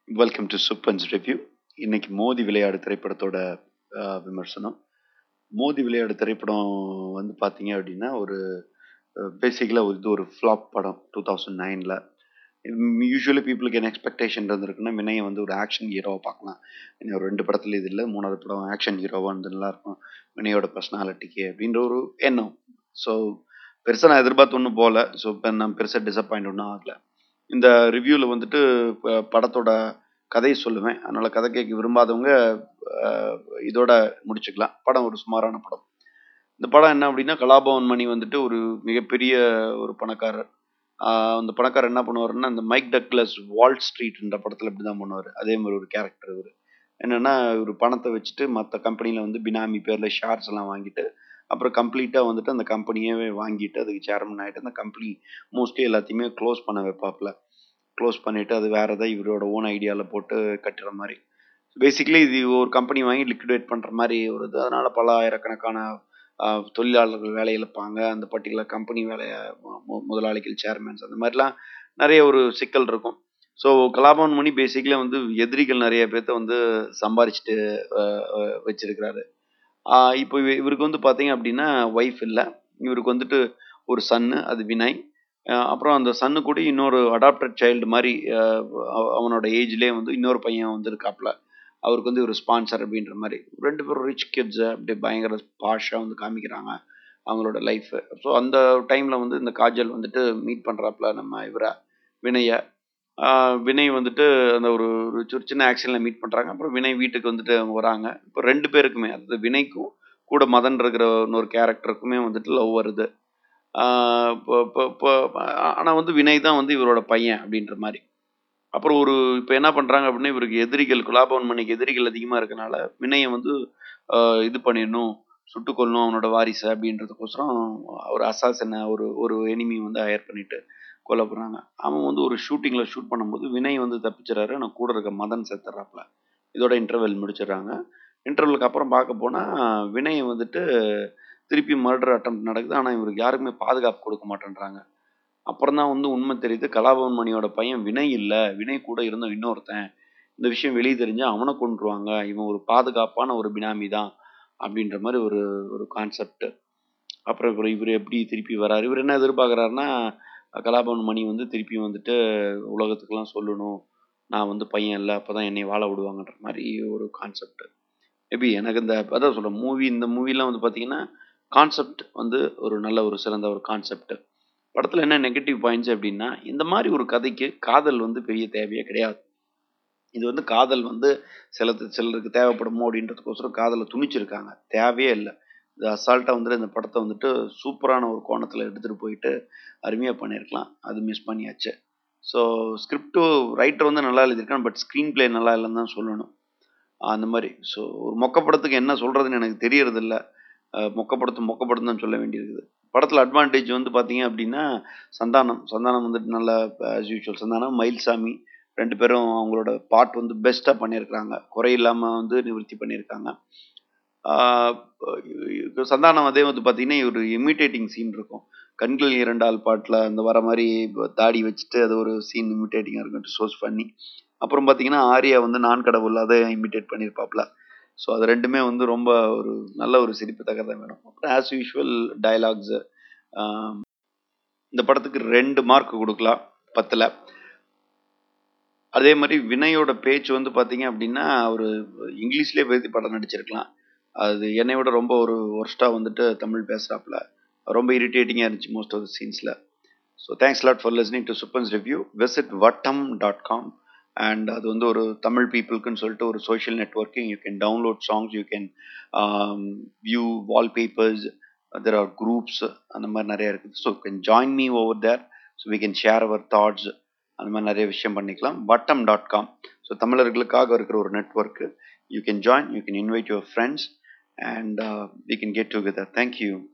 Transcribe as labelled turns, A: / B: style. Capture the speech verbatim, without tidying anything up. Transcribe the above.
A: Welcome to சுப்பன்ஸ் review. இன்னைக்கு மோதி விளையாடு திரைப்படத்தோட அஹ், விமர்சனம். மோதி விளையாடு திரைப்படம் வந்து பார்த்தீங்க அப்படின்னா ஒரு பேசிக்கலாக இது ஒரு ஃப்ளாப் படம் டூ தௌசண்ட் நைனில். யூஸ்வலி பீப்புளுக்கு என்ன எக்ஸ்பெக்டேஷன் இருந்திருக்குன்னா வினயை வந்து ஒரு ஆக்ஷன் ஹீரோவை பார்க்கலாம். இன்னும் ஒரு ரெண்டு படத்துல இது இல்லை, மூணாவது படம் ஆக்ஷன் ஹீரோவாக வந்து நல்லா இருக்கும் வினயோட பர்சனாலிட்டிக்கு அப்படின்ற ஒரு எண்ணம். ஸோ பெருசாக நான் எதிர்பார்த்து ஒன்றும் போகல. ஸோ இப்போ நான் பெருசாக டிசப்பாயிண்ட் ஒன்றும் ஆகலை. இந்த ரிவ்யூவில் வந்துட்டு ப- படத்தோட கதையை சொல்லுவேன். அதனால் கதை கேட்க விரும்பாதவங்க அஹ், இதோட முடிச்சுக்கலாம். படம் ஒரு சுமாரான படம். இந்த படம் என்ன அப்படின்னா, கலாபவன் மணி வந்துட்டு ஒரு மிகப்பெரிய ஒரு பணக்காரர். ஆஹ் அந்த பணக்காரர் என்ன பண்ணுவாருன்னா, இந்த மைக் டக்ளஸ் வால் ஸ்ட்ரீட்ன்ற படத்தில் இப்படி தான் பண்ணுவார். அதே மாதிரி ஒரு கேரக்டர் இவர். என்னன்னா, இவர் பணத்தை வச்சுட்டு மற்ற கம்பெனியில் வந்து பினாமி பேரில் ஷேர்ஸ் எல்லாம் வாங்கிட்டு, அப்புறம் கம்ப்ளீட்டாக வந்துட்டு அந்த கம்பெனியவே வாங்கிட்டு அதுக்கு சேர்மன் ஆகிட்டு அந்த கம்பெனி மோஸ்ட்லி எல்லாத்தையுமே க்ளோஸ் பண்ண வைப்பாப்புல. க்ளோஸ் பண்ணிவிட்டு அது வேறு ஏதாவது இவரோட ஓன் ஐடியாவில் போட்டு கட்டுற மாதிரி. பேசிக்கலி இது ஒரு கம்பெனி வாங்கி லிக்விடேட் பண்ணுற மாதிரி ஒரு இது. அதனால் பல ஆயிரக்கணக்கான ஆஹ், தொழிலாளர்கள் வேலை இழப்பாங்க. அந்த பர்டிகுலர் கம்பெனி வேலையை மு- முதலாளிகள், சேர்மன்ஸ், அந்த மாதிரிலாம் நிறைய ஒரு சிக்கல் இருக்கும். ஸோ கலாபவன் மணி பேசிக்கலி வந்து எதிரிகள் நிறைய பேர்த்த வந்து சம்பாரிச்சிட்டு ஆஹ், ஆஹ், வச்சிருக்கிறாரு. ஆஹ், இப்போ இவ- இவருக்கு வந்து பார்த்தீங்க அப்படின்னா ஒய்ஃப் இல்லை. இவருக்கு வந்துட்டு ஒரு சன்னு, அது வினய். அஹ் அப்புறம் அந்த சன்னு கூட இன்னொரு அடாப்டட் சைல்டு மாதிரி அஹ் அவ- அவனோட ஏஜ்லேயே வந்து இன்னொரு பையன் வந்து இருக்காப்புல. அவருக்கு வந்து ஒரு ஸ்பான்சர் அப்படின்ற மாதிரி ரெண்டு பேரும் ரிச் கிட்ஸை அப்படி பயங்கர பாஷாக வந்து காமிக்கிறாங்க அவங்களோட லைஃப். ஸோ அந்த டைமில் வந்து இந்த காஜல் வந்துட்டு மீட் பண்ணுறாப்புல நம்ம இவரை, வினயை. ஆஹ் வினய் வந்துட்டு அந்த ஒரு ஒரு சின்ன சின்ன ஆக்ஷனில் மீட் பண்ணுறாங்க. அப்புறம் வினய் வீட்டுக்கு வந்துட்டு அவங்க வராங்க. இப்போ ரெண்டு பேருக்குமே, அதாவது வினய்க்கும் கூட மதன் இருக்கிற இன்னொரு கேரக்டருக்குமே வந்துட்டு லவ் வருது. ஆஹ் இப்போ இப்போ இப்போ ஆனால் வந்து வினய் தான் வந்து இவரோட பையன் அப்படின்ற மாதிரி. அப்புறம் ஒரு இப்போ என்ன பண்ணுறாங்க அப்படின்னா, இவருக்கு எதிரிகள், குலாபவன் மணிக்கு எதிரிகள் அதிகமாக இருக்கனால வினயை வந்து ஆஹ் இது பண்ணிடணும், சுட்டு கொல்லணும் அவனோட வாரிசு அப்படின்றதுக்கோசரம் ஒரு அசாசனை, ஒரு ஒரு எனிமி வந்து ஹயர் பண்ணிட்டு கொல்ல போகிறாங்க. அவன் வந்து ஒரு ஷூட்டிங்கில் ஷூட் பண்ணும்போது வினய் வந்து தப்பிச்சிடறாரு. ஆனால் கூட இருக்க மதன் செத்துறாப்புல. இதோட இன்டர்வெல் முடிச்சிடுறாங்க. இன்டர்வலுக்கு அப்புறம் பார்க்க போனால் வினய் வந்துட்டு திருப்பி மர்டர் அட்டம் நடக்குது. ஆனால் இவருக்கு யாருக்குமே பாதுகாப்பு கொடுக்க மாட்டேன்றாங்க. அப்புறம் தான் வந்து உண்மை தெரியுது, கலாபவன் மணியோட பையன் வினய் இல்லை, வினய் கூட இருந்த இன்னொருத்தன். இந்த விஷயம் வெளியே தெரிஞ்சா அவனை கொன்றுவாங்க, இவன் ஒரு பாதுகாப்பான ஒரு பினாமி தான் அப்படின்ற மாதிரி ஒரு ஒரு கான்செப்ட். அப்புறம் இவர் இவர் எப்படி திருப்பி வராரு, இவர் என்ன எதிர்பார்க்குறாருன்னா, கலாபவன் மணி வந்து திருப்பி வந்துட்டு உலகத்துக்கெல்லாம் சொல்லணும், நான் வந்து பையன் இல்லை, அப்போ தான் என்னை வாழ விடுவாங்கன்ற மாதிரி ஒரு கான்செப்ட். மேபி எனக்கு இந்த அதான் சொல்கிறேன், மூவி இந்த மூவிலாம் வந்து பார்த்தீங்கன்னா கான்செப்ட் வந்து ஒரு நல்ல ஒரு சிறந்த ஒரு கான்செப்ட். படத்தில் என்ன நெகட்டிவ் பாயிண்ட்ஸ் அப்படின்னா, இந்த மாதிரி ஒரு கதைக்கு காதல் வந்து பெரிய தேவையே கிடையாது. இது வந்து காதல் வந்து சிலது சிலருக்கு தேவைப்படுமோ அப்படின்றதுக்கோசரம் காதலை துணிச்சிருக்காங்க. தேவையே இல்லை. இது அசால்ட்டாக வந்துட்டு இந்த படத்தை வந்துட்டு சூப்பரான ஒரு கோணத்தில் எடுத்துகிட்டு போயிட்டு அருமையாக பண்ணியிருக்கலாம். அது மிஸ் பண்ணியாச்சு. ஸோ ஸ்கிரிப்டு ரைட்டர் வந்து நல்லா எழுதியிருக்கான், பட் ஸ்க்ரீன் பிளே நல்லா இல்லைன்னு தான் சொல்லணும். அந்த மாதிரி. ஸோ ஒரு மொக்க படத்துக்கு என்ன சொல்கிறதுன்னு எனக்கு தெரியறதில்ல. அஹ் மொக்கப்படுத்து மொக்கப்படுத்து தான் சொல்ல வேண்டியிருக்குது. படத்தில் அட்வான்டேஜ் வந்து பார்த்தீங்க அப்படின்னா, சந்தானம் சந்தானம் வந்துட்டு நல்லா ஆஸ் யூஷுவல் சந்தானம், மயில்சாமி ரெண்டு பேரும் அவங்களோட பார்ட் வந்து பெஸ்ட்டாக பண்ணியிருக்கிறாங்க. குறையில்லாமல் வந்து நிவர்த்தி பண்ணியிருக்காங்க. ஆஹ் இப்ப சந்தானம் அதே வந்து பார்த்தீங்கன்னா ஒரு இமிட்டேட்டிங் சீன் இருக்கும். கண்கள் இரண்டால் பாட்டில் அந்த வர மாதிரி இப்ப தாடி வச்சுட்டு அது ஒரு சீன் இமிட்டேட்டிங்காக இருக்கும், சோர்ஸ் பண்ணி. அப்புறம் பார்த்தீங்கன்னா ஆர்யா வந்து நான் கடவுள் அதை இமிட்டேட் பண்ணியிருப்பாப்ல. ஸோ அது ரெண்டுமே வந்து ரொம்ப ஒரு நல்ல ஒரு சிரிப்பு தகதான் வேணும். அப்புறம் ஆஸ் யூஷுவல் டயலாக்ஸு, இந்த படத்துக்கு ரெண்டு மார்க் கொடுக்கலாம் பத்தில். அதே மாதிரி வினயோட பேச்சு வந்து பார்த்தீங்க அப்படின்னா ஒரு இங்கிலீஷ்லேயே பேசி படம் நடிச்சிருக்கலாம். அது என்னை விட ரொம்ப ஒரு ஒர்ஸ்ட்டாக வந்துட்டு தமிழ் பேசுகிறாப்புல. ரொம்ப இரிட்டேட்டிங்காக இருந்துச்சு மோஸ்ட் ஆஃப் த சீன்ஸில். So thanks lot for listening to சுப்பன்ஸ் review. Visit Vattam dot com. And அது வந்து ஒரு தமிழ் பீப்புளுக்குன்னு சொல்லிட்டு ஒரு social networking. You can download songs, you can view wallpapers, there are groups, அந்த மாதிரி நிறைய இருக்குது. So can join me over there. So we can share our thoughts, அந்த மாதிரி நிறைய விஷயம் பண்ணிக்கலாம். வட்டம் டாட் காம். ஸோ தமிழர்களுக்காக இருக்கிற ஒரு network. You can join, you can invite your friends, and uh, we can get together. Thank you.